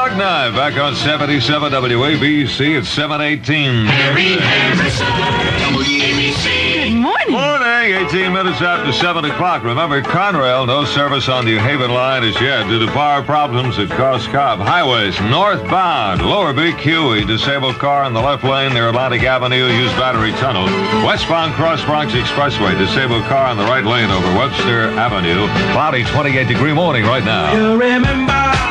Mark 9, back on 77 WABC at 7:18. Harry Harrison, WABC. Good morning. Morning, 18 minutes after 7 o'clock. Remember, Conrail, no service on the New Haven line as yet due to power problems at Cross Cobb. Highways, northbound, Lower BQ, a disabled car in the left lane near Atlantic Avenue, use Battery Tunnel. Westbound Cross Bronx Expressway, disabled car in the right lane over Webster Avenue. Cloudy, 28-degree morning right now. You remember.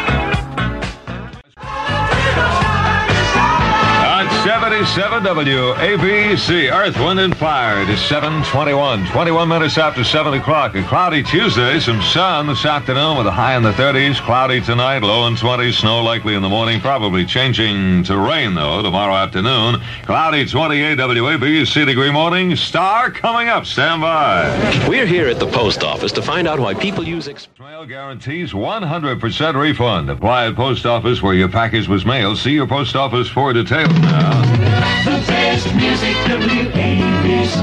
77 WABC, Earth, Wind, and Fire. It is 7:21, 21 minutes after 7 o'clock. A cloudy Tuesday, some sun this afternoon with a high in the 30s. Cloudy tonight, low in 20s. Snow likely in the morning, probably changing to rain, though, tomorrow afternoon. Cloudy 28 WABC, degree morning. Star coming up. Stand by. We're here at the post office to find out why people use Mail guarantees 100% refund. Apply at post office where your package was mailed. See your post office for details now. The best music, WABC.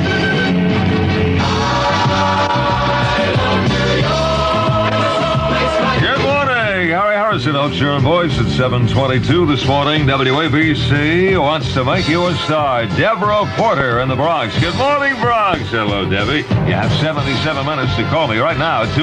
Good morning. Harry Harrison, Oakshire and Voice at 7:22 this morning. WABC wants to make you a star. Deborah Porter in the Bronx. Good morning, Bronx. Hello, Debbie. You have 77 minutes to call me right now at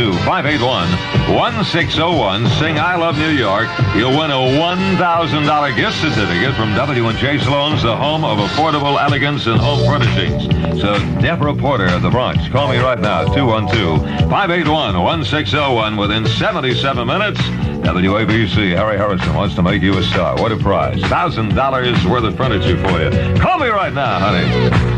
212-581-1601. Sing I Love New York. You'll win a $1,000 gift certificate from W&J Salons, the home of affordable elegance and home furnishings. So, Deborah Porter of the Bronx. Call me right now, 212-581-1601. Within 77 minutes, WABC, Harry Harrison wants to make you a star. What a prize. $1,000 worth of furniture for you. Call me right now, honey.